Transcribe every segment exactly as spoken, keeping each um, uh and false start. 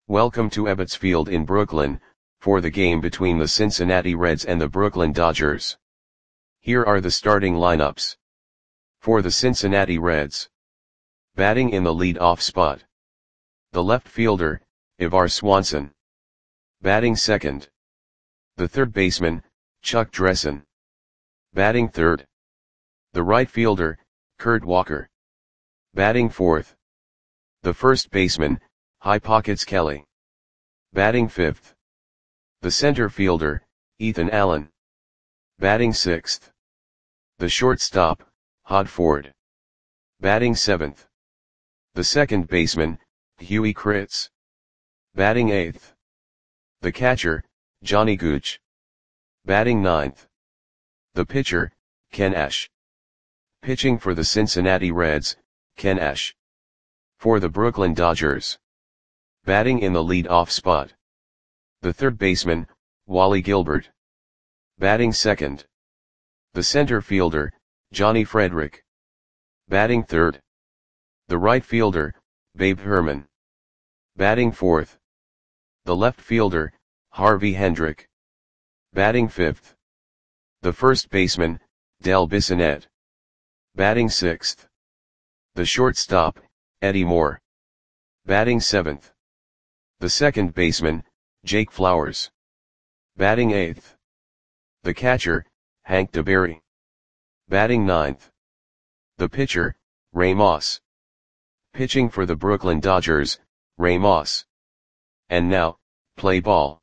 Welcome to Ebbets Field in Brooklyn, for the game between the Cincinnati Reds and the Brooklyn Dodgers. Here are the starting lineups. For the Cincinnati Reds. Batting in the lead-off spot. The left fielder, Ivar Swanson. Batting second. The third baseman, Chuck Dressen. Batting third. The right fielder, Kurt Walker. Batting fourth. The first baseman, High Pockets Kelly. Batting fifth. The center fielder, Ethan Allen. Batting sixth. The shortstop, Hod Ford. Batting seventh. The second baseman, Huey Kritz. Batting eighth. The catcher, Johnny Gooch. Batting ninth. The pitcher, Ken Ash. Pitching for the Cincinnati Reds, Ken Ash. For the Brooklyn Dodgers. Batting in the lead-off spot. The third baseman, Wally Gilbert. Batting second. The center fielder, Johnny Frederick. Batting third. The right fielder, Babe Herman. Batting fourth. The left fielder, Harvey Hendrick. Batting fifth. The first baseman, Del Bissonette. Batting sixth. The shortstop, Eddie Moore. Batting seventh. The second baseman, Jake Flowers. Batting eighth. The catcher, Hank DeBerry. Batting ninth. The pitcher, Ray Moss. Pitching for the Brooklyn Dodgers, Ray Moss. And now, play ball.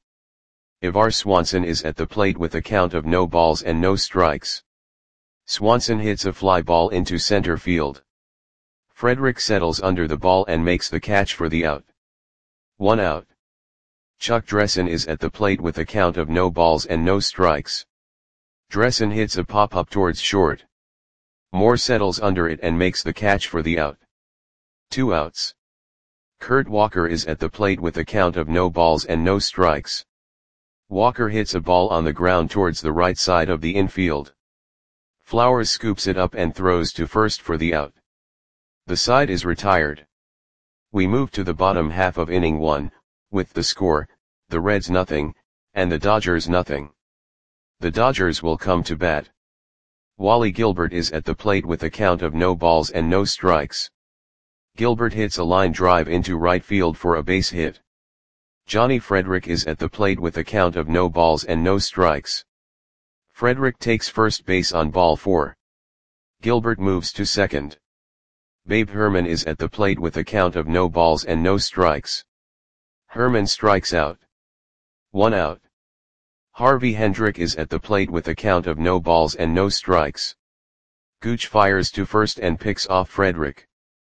Ivar Swanson is at the plate with a count of no balls and no strikes. Swanson hits a fly ball into center field. Frederick settles under the ball and makes the catch for the out. One out. Chuck Dressen is at the plate with a count of no balls and no strikes. Dressen hits a pop-up towards short. Moore settles under it and makes the catch for the out. Two outs. Kurt Walker is at the plate with a count of no balls and no strikes. Walker hits a ball on the ground towards the right side of the infield. Flowers scoops it up and throws to first for the out. The side is retired. We move to the bottom half of inning one, with the score, the Reds nothing, and the Dodgers nothing. The Dodgers will come to bat. Wally Gilbert is at the plate with a count of no balls and no strikes. Gilbert hits a line drive into right field for a base hit. Johnny Frederick is at the plate with a count of no balls and no strikes. Frederick takes first base on ball four. Gilbert moves to second. Babe Herman is at the plate with a count of no balls and no strikes. Herman strikes out. One out. Harvey Hendrick is at the plate with a count of no balls and no strikes. Gooch fires to first and picks off Frederick.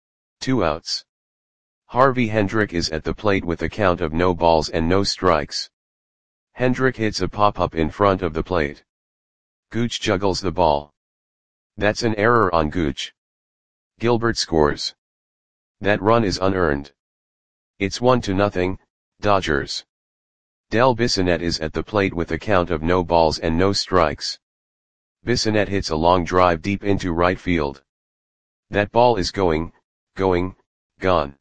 Two outs. Harvey Hendrick is at the plate with a count of no balls and no strikes. Hendrick hits a pop-up in front of the plate. Gooch juggles the ball. That's an error on Gooch. Gilbert scores. That run is unearned. It's one to nothing, Dodgers. Del Bissonette is at the plate with a count of no balls and no strikes. Bissonette hits a long drive deep into right field. That ball is going, going, gone.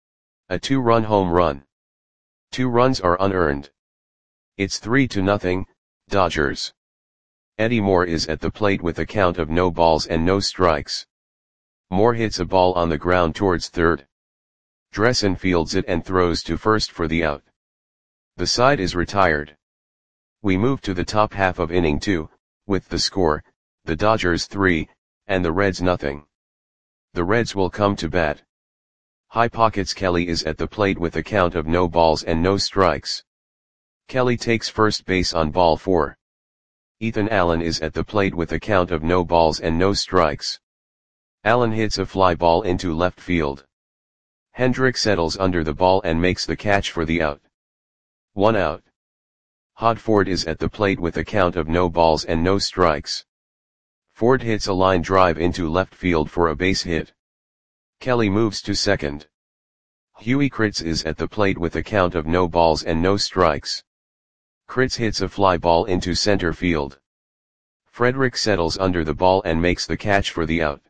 A two-run home run. Two runs are unearned. It's three to nothing, Dodgers. Eddie Moore is at the plate with a count of no balls and no strikes. Moore hits a ball on the ground towards third. Dressen fields it and throws to first for the out. The side is retired. We move to the top half of inning two, with the score, the Dodgers three, and the Reds nothing. The Reds will come to bat. High Pockets Kelly is at the plate with a count of no balls and no strikes. Kelly takes first base on ball four. Ethan Allen is at the plate with a count of no balls and no strikes. Allen hits a fly ball into left field. Hendrick settles under the ball and makes the catch for the out. One out. Hod Ford is at the plate with a count of no balls and no strikes. Ford hits a line drive into left field for a base hit. Kelly moves to second. Huey Kritz is at the plate with a count of no balls and no strikes. Kritz hits a fly ball into center field. Frederick settles under the ball and makes the catch for the out.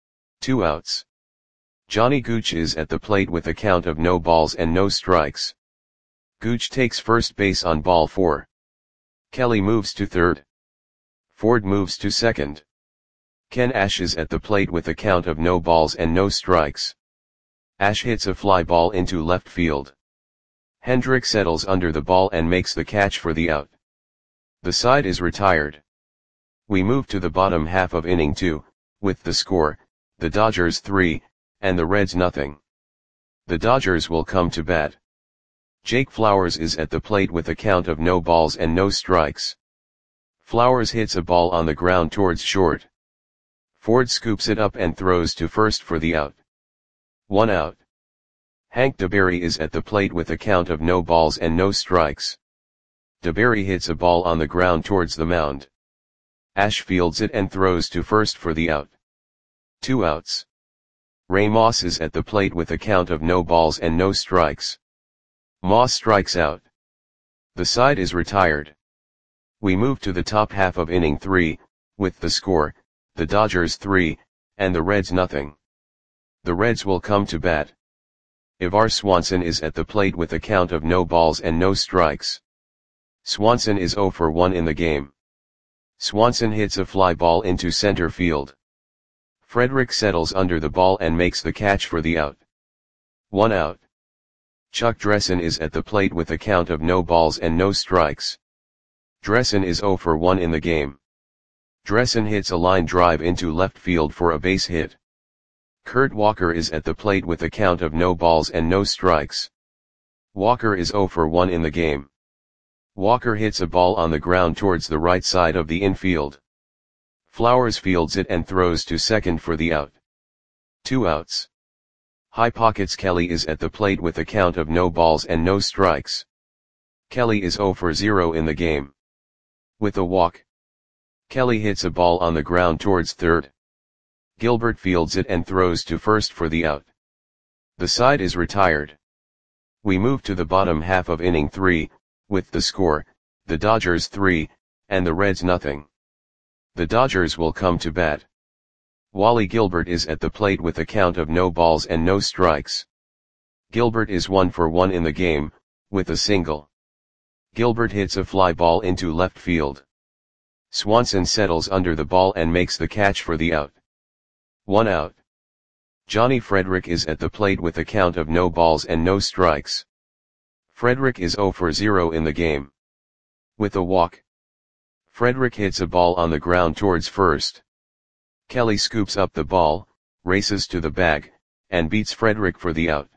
Two outs. Johnny Gooch is at the plate with a count of no balls and no strikes. Gooch takes first base on ball four. Kelly moves to third. Ford moves to second. Ken Ash is at the plate with a count of no balls and no strikes. Ash hits a fly ball into left field. Hendrick settles under the ball and makes the catch for the out. The side is retired. We move to the bottom half of inning two, with the score, the Dodgers three, and the Reds nothing. The Dodgers will come to bat. Jake Flowers is at the plate with a count of no balls and no strikes. Flowers hits a ball on the ground towards short. Ford scoops it up and throws to first for the out. One out. Hank DeBerry is at the plate with a count of no balls and no strikes. DeBerry hits a ball on the ground towards the mound. Ash fields it and throws to first for the out. Two outs. Ray Moss is at the plate with a count of no balls and no strikes. Moss strikes out. The side is retired. We move to the top half of inning three, with the score, the Dodgers three, and the Reds nothing. The Reds will come to bat. Ivar Swanson is at the plate with a count of no balls and no strikes. Swanson is oh for one in the game. Swanson hits a fly ball into center field. Frederick settles under the ball and makes the catch for the out. One out. Chuck Dressen is at the plate with a count of no balls and no strikes. Dressen is oh for one in the game. Dressen hits a line drive into left field for a base hit. Kurt Walker is at the plate with a count of no balls and no strikes. Walker is oh for one in the game. Walker hits a ball on the ground towards the right side of the infield. Flowers fields it and throws to second for the out. Two outs. High Pockets Kelly is at the plate with a count of no balls and no strikes. Kelly is oh for zero in the game. With a walk. Kelly hits a ball on the ground towards third. Gilbert fields it and throws to first for the out. The side is retired. We move to the bottom half of inning three, with the score, the Dodgers three, and the Reds nothing. The Dodgers will come to bat. Wally Gilbert is at the plate with a count of no balls and no strikes. Gilbert is one for one in the game, with a single. Gilbert hits a fly ball into left field. Swanson settles under the ball and makes the catch for the out. One out. Johnny Frederick is at the plate with a count of no balls and no strikes. Frederick is oh for zero in the game. With a walk. Frederick hits a ball on the ground towards first. Kelly scoops up the ball, races to the bag, and beats Frederick for the out.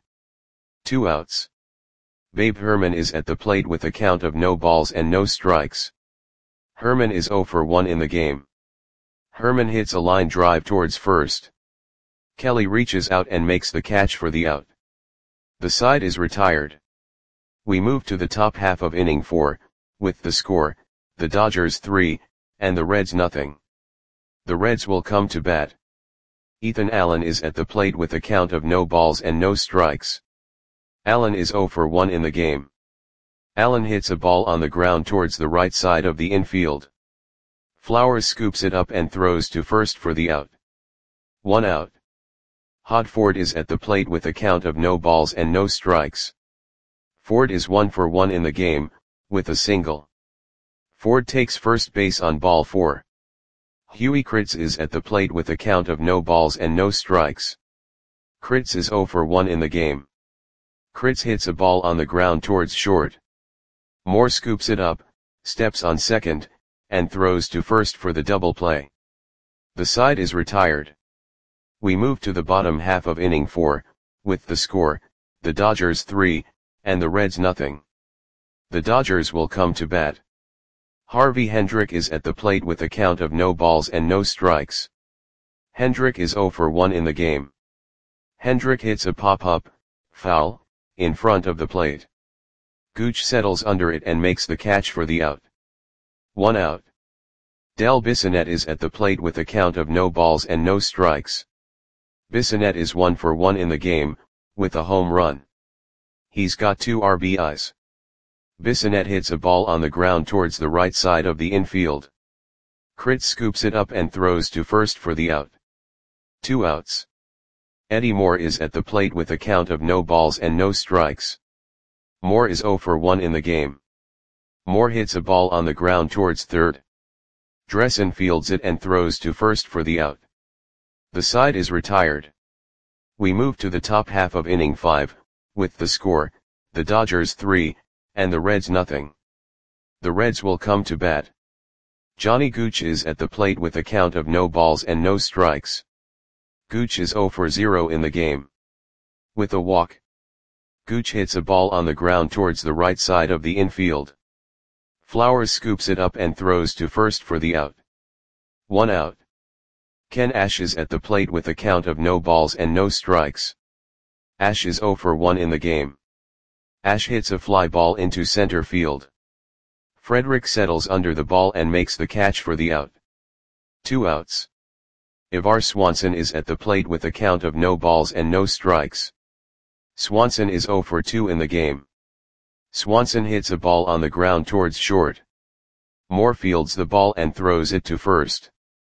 Two outs. Babe Herman is at the plate with a count of no balls and no strikes. Herman is oh for one in the game. Herman hits a line drive towards first. Kelly reaches out and makes the catch for the out. The side is retired. We move to the top half of inning four, with the score, the Dodgers three, and the Reds nothing. The Reds will come to bat. Ethan Allen is at the plate with a count of no balls and no strikes. Allen is oh for one in the game. Allen hits a ball on the ground towards the right side of the infield. Flowers scoops it up and throws to first for the out. One out. Hod Ford is at the plate with a count of no balls and no strikes. Ford is one for one in the game, with a single. Ford takes first base on ball four. Huey Kritz is at the plate with a count of no balls and no strikes. Kritz is oh for one in the game. Kritz hits a ball on the ground towards short. Moore scoops it up, steps on second, and throws to first for the double play. The side is retired. We move to the bottom half of inning four, with the score, the Dodgers three, and the Reds nothing. The Dodgers will come to bat. Harvey Hendrick is at the plate with a count of no balls and no strikes. Hendrick is oh for one in the game. Hendrick hits a pop-up, foul, in front of the plate. Gooch settles under it and makes the catch for the out. One out. Del Bissonette is at the plate with a count of no balls and no strikes. Bissonette is one for one in the game, with a home run. He's got two R B Is. Bissonette hits a ball on the ground towards the right side of the infield. Kritz scoops it up and throws to first for the out. Two outs. Eddie Moore is at the plate with a count of no balls and no strikes. Moore is zero for one in the game. Moore hits a ball on the ground towards third. Dressen fields it and throws to first for the out. The side is retired. We move to the top half of inning five, with the score, the Dodgers three, and the Reds nothing. The Reds will come to bat. Johnny Gooch is at the plate with a count of no balls and no strikes. Gooch is zero for zero in the game. With a walk, Gooch hits a ball on the ground towards the right side of the infield. Flowers scoops it up and throws to first for the out. One out. Ken Ash is at the plate with a count of no balls and no strikes. Ash is zero for one in the game. Ash hits a fly ball into center field. Frederick settles under the ball and makes the catch for the out. Two outs. Ivar Swanson is at the plate with a count of no balls and no strikes. Swanson is zero for two in the game. Swanson hits a ball on the ground towards short. Moore fields the ball and throws it to first.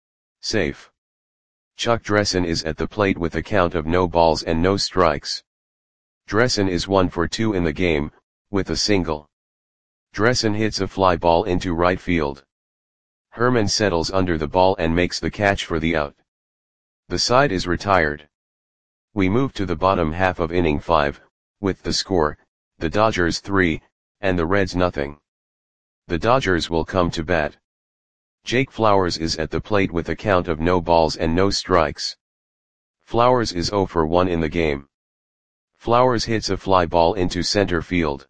Safe. Chuck Dressen is at the plate with a count of no balls and no strikes. Dressen is one for two in the game, with a single. Dressen hits a fly ball into right field. Herman settles under the ball and makes the catch for the out. The side is retired. We move to the bottom half of inning five, with the score, the Dodgers three, and the Reds nothing. The Dodgers will come to bat. Jake Flowers is at the plate with a count of no balls and no strikes. Flowers is zero for one in the game. Flowers hits a fly ball into center field.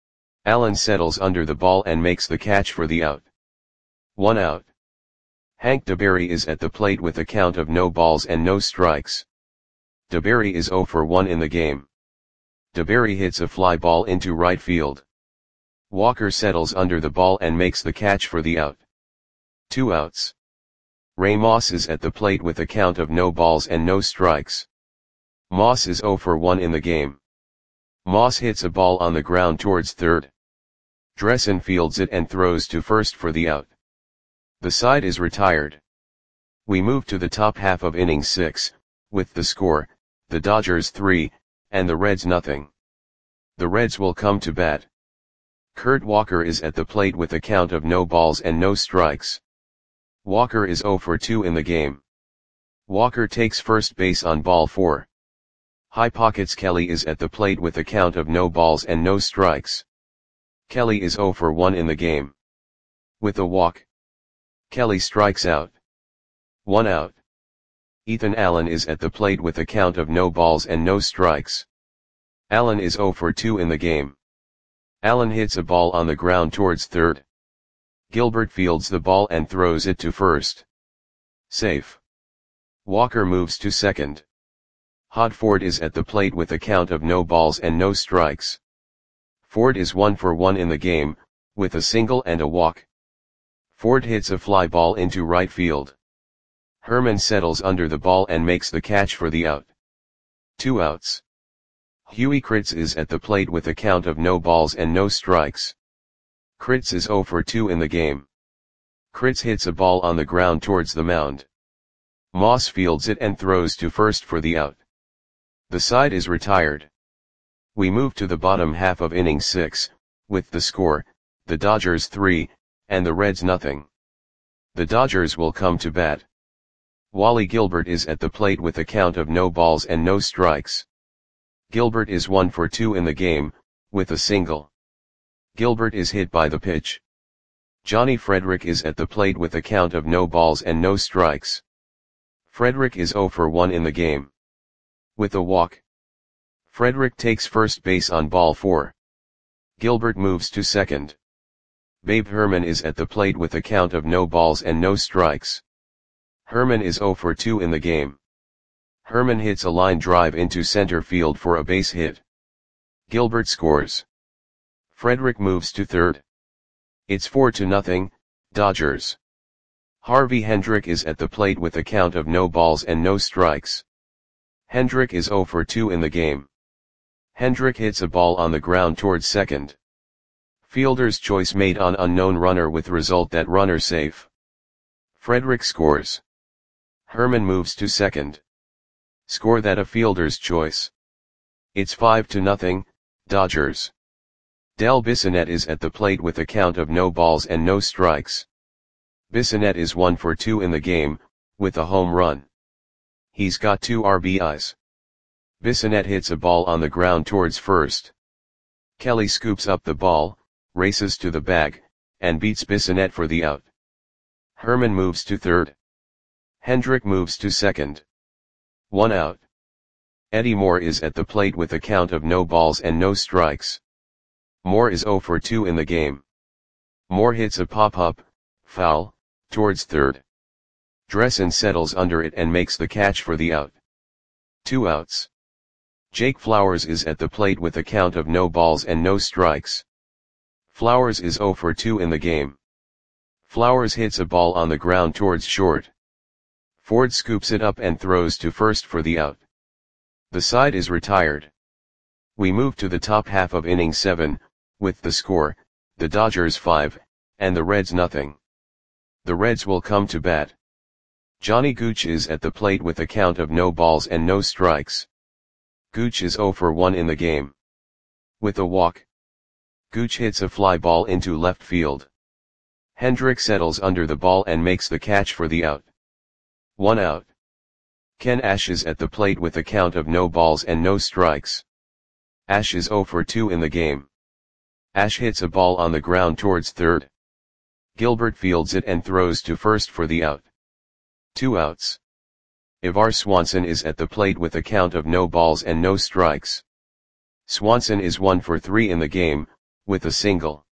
Allen settles under the ball and makes the catch for the out. One out. Hank DeBerry is at the plate with a count of no balls and no strikes. DeBerry is zero for one in the game. DeBerry hits a fly ball into right field. Walker settles under the ball and makes the catch for the out. Two outs. Ray Moss is at the plate with a count of no balls and no strikes. Moss is zero for one in the game. Moss hits a ball on the ground towards third. Dressen fields it and throws to first for the out. The side is retired. We move to the top half of inning six, with the score, the Dodgers three, and the Reds nothing. The Reds will come to bat. Kurt Walker is at the plate with a count of no balls and no strikes. Walker is zero for two in the game. Walker takes first base on ball four. High Pockets Kelly is at the plate with a count of no balls and no strikes. Kelly is zero for one in the game. With a walk, Kelly strikes out. One out. Ethan Allen is at the plate with a count of no balls and no strikes. Allen is zero for two in the game. Allen hits a ball on the ground towards third. Gilbert fields the ball and throws it to first. Safe. Walker moves to second. Hod Ford is at the plate with a count of no balls and no strikes. Ford is one for one in the game, with a single and a walk. Ford hits a fly ball into right field. Herman settles under the ball and makes the catch for the out. Two outs. Huey Kritz is at the plate with a count of no balls and no strikes. Kritz is zero for two in the game. Kritz hits a ball on the ground towards the mound. Moss fields it and throws to first for the out. The side is retired. We move to the bottom half of inning six, with the score, the Dodgers three, and the Reds nothing. The Dodgers will come to bat. Wally Gilbert is at the plate with a count of no balls and no strikes. Gilbert is one for two in the game, with a single. Gilbert is hit by the pitch. Johnny Frederick is at the plate with a count of no balls and no strikes. Frederick is zero for one in the game. With a walk, Frederick takes first base on ball four. Gilbert moves to second. Babe Herman is at the plate with a count of no balls and no strikes. Herman is zero for two in the game. Herman hits a line drive into center field for a base hit. Gilbert scores. Frederick moves to third. It's four to nothing, Dodgers. Harvey Hendrick is at the plate with a count of no balls and no strikes. Hendrick is zero for two in the game. Hendrick hits a ball on the ground towards second. Fielder's choice made on unknown runner with result that runner safe. Frederick scores. Herman moves to second. Score that a fielder's choice. It's five to nothing, Dodgers. Del Bissonette is at the plate with a count of no balls and no strikes. Bissonette is one for two in the game, with a home run. He's got two R B Is. Bissonette hits a ball on the ground towards first. Kelly scoops up the ball, races to the bag, and beats Bissonette for the out. Herman moves to third. Hendrick moves to second. One out. Eddie Moore is at the plate with a count of no balls and no strikes. Moore is zero for two in the game. Moore hits a pop-up, foul, towards third. Dressen settles under it and makes the catch for the out. Two outs. Jake Flowers is at the plate with a count of no balls and no strikes. Flowers is zero for two in the game. Flowers hits a ball on the ground towards short. Ford scoops it up and throws to first for the out. The side is retired. We move to the top half of inning seven, with the score, the Dodgers five, and the Reds nothing. The Reds will come to bat. Johnny Gooch is at the plate with a count of no balls and no strikes. Gooch is zero for one in the game. With a walk, Gooch hits a fly ball into left field. Hendrick settles under the ball and makes the catch for the out. One out. Ken Ash is at the plate with a count of no balls and no strikes. Ash is zero for two in the game. Ash hits a ball on the ground towards third. Gilbert fields it and throws to first for the out. Two outs. Ivar Swanson is at the plate with a count of no balls and no strikes. Swanson is one for three in the game, with a single.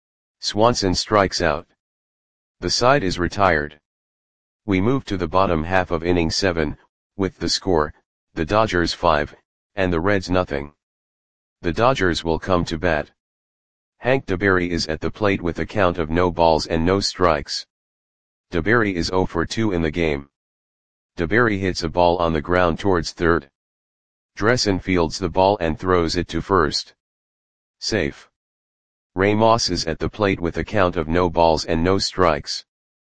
Swanson strikes out. The side is retired. We move to the bottom half of inning seven, with the score, the Dodgers five, and the Reds nothing. The Dodgers will come to bat. Hank DeBerry is at the plate with a count of no balls and no strikes. DeBerry is zero for two in the game. DeBerry hits a ball on the ground towards third. Dressen fields the ball and throws it to first. Safe. Ray Moss is at the plate with a count of no balls and no strikes.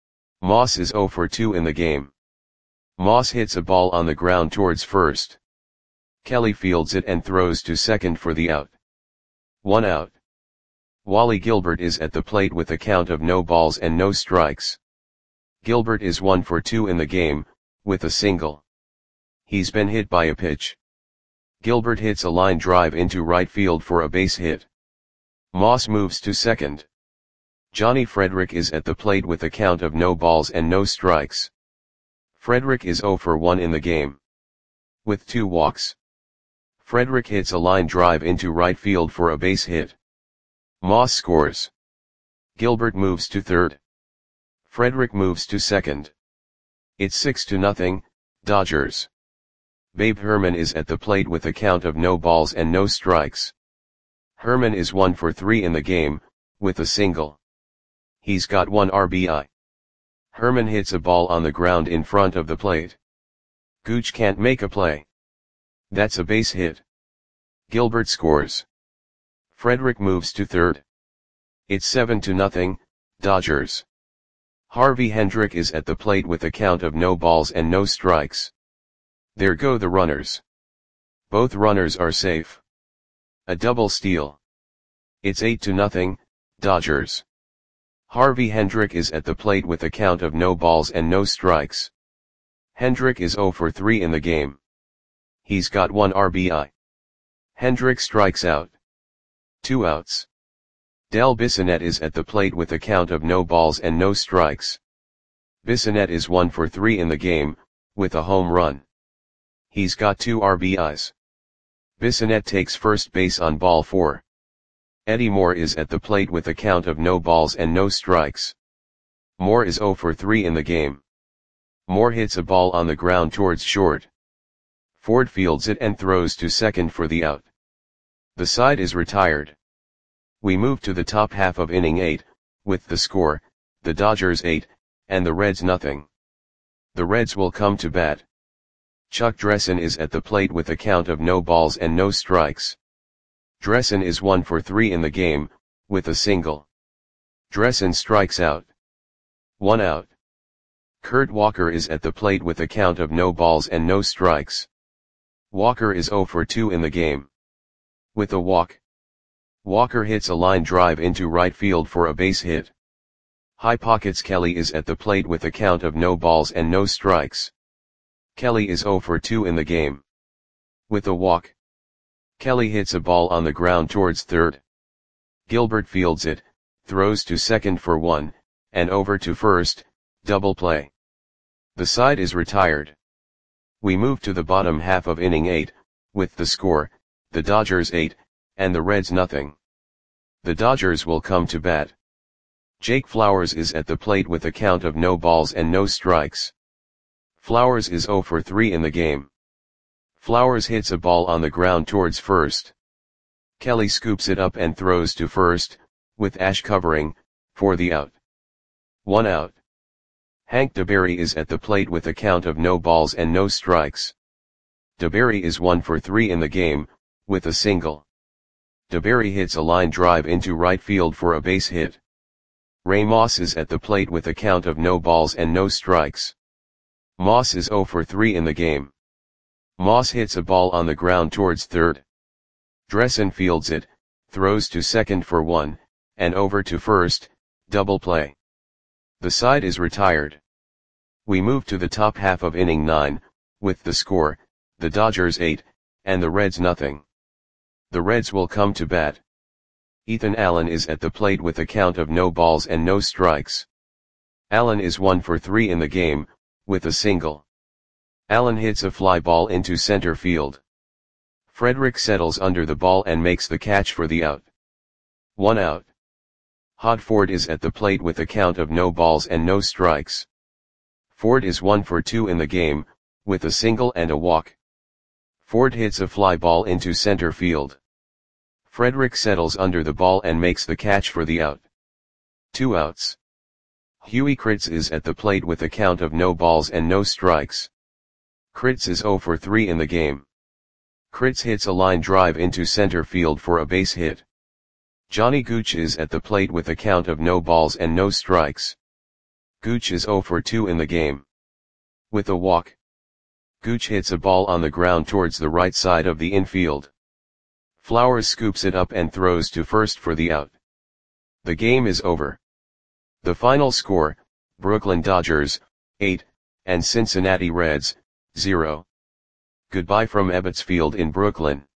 Moss is zero for two in the game. Moss hits a ball on the ground towards first. Kelly fields it and throws to second for the out. One out. Wally Gilbert is at the plate with a count of no balls and no strikes. Gilbert is one for two in the game, with a single. He's been hit by a pitch. Gilbert hits a line drive into right field for a base hit. Moss moves to second. Johnny Frederick is at the plate with a count of no balls and no strikes. Frederick is zero for one in the game. With two walks. Frederick hits a line drive into right field for a base hit. Moss scores. Gilbert moves to third. Frederick moves to second. It's six to nothing, Dodgers. Babe Herman is at the plate with a count of no balls and no strikes. Herman is one for three in the game, with a single. He's got one R B I. Herman hits a ball on the ground in front of the plate. Gooch can't make a play. That's a base hit. Gilbert scores. Frederick moves to third. It's seven to nothing, Dodgers. Harvey Hendrick is at the plate with a count of no balls and no strikes. There go the runners. Both runners are safe. A double steal. It's eight to nothing, Dodgers. Harvey Hendrick is at the plate with a count of no balls and no strikes. Hendrick is zero for three in the game. He's got one R B I. Hendrick strikes out. Two outs. Del Bissonette is at the plate with a count of no balls and no strikes. Bissonette is one for three in the game, with a home run. He's got two R B Is. Bissonette takes first base on ball four. Eddie Moore is at the plate with a count of no balls and no strikes. Moore is zero for three in the game. Moore hits a ball on the ground towards short. Ford fields it and throws to second for the out. The side is retired. We move to the top half of inning eight, with the score, the Dodgers eight, and the Reds nothing. The Reds will come to bat. Chuck Dressen is at the plate with a count of no balls and no strikes. Dressen is one for three in the game, with a single. Dressen strikes out. One out. Kurt Walker is at the plate with a count of no balls and no strikes. Walker is zero for two in the game. With a walk. Walker hits a line drive into right field for a base hit. High pockets. Kelly is at the plate with a count of no balls and no strikes. Kelly is oh for two in the game. With a walk, Kelly hits a ball on the ground towards third. Gilbert fields it, throws to second for one, and over to first, double play. The side is retired. We move to the bottom half of inning eight, with the score, the Dodgers eight, and the Reds nothing. The Dodgers will come to bat. Jake Flowers is at the plate with a count of no balls and no strikes. Flowers is oh for three in the game. Flowers hits a ball on the ground towards first. Kelly scoops it up and throws to first, with Ash covering, for the out. One out. Hank DeBerry is at the plate with a count of no balls and no strikes. DeBerry is one for three in the game, with a single. DeBerry hits a line drive into right field for a base hit. Ray Moss is at the plate with a count of no balls and no strikes. Moss is oh for three in the game. Moss hits a ball on the ground towards third. Dressen fields it, throws to second for one, and over to first, double play. The side is retired. We move to the top half of inning nine, with the score, the Dodgers eight, and the Reds nothing. The Reds will come to bat. Ethan Allen is at the plate with a count of no balls and no strikes. Allen is one for three in the game, with a single. Allen hits a fly ball into center field. Frederick settles under the ball and makes the catch for the out. One out. Hod Ford is at the plate with a count of no balls and no strikes. Ford is one for two in the game, with a single and a walk. Ford hits a fly ball into center field. Frederick settles under the ball and makes the catch for the out. Two outs. Huey Kritz is at the plate with a count of no balls and no strikes. Kritz is oh for three in the game. Kritz hits a line drive into center field for a base hit. Johnny Gooch is at the plate with a count of no balls and no strikes. Gooch is oh for two in the game. With a walk, Gooch hits a ball on the ground towards the right side of the infield. Flowers scoops it up and throws to first for the out. The game is over. The final score, Brooklyn Dodgers, eight, and Cincinnati Reds, zero. Goodbye from Ebbets Field in Brooklyn.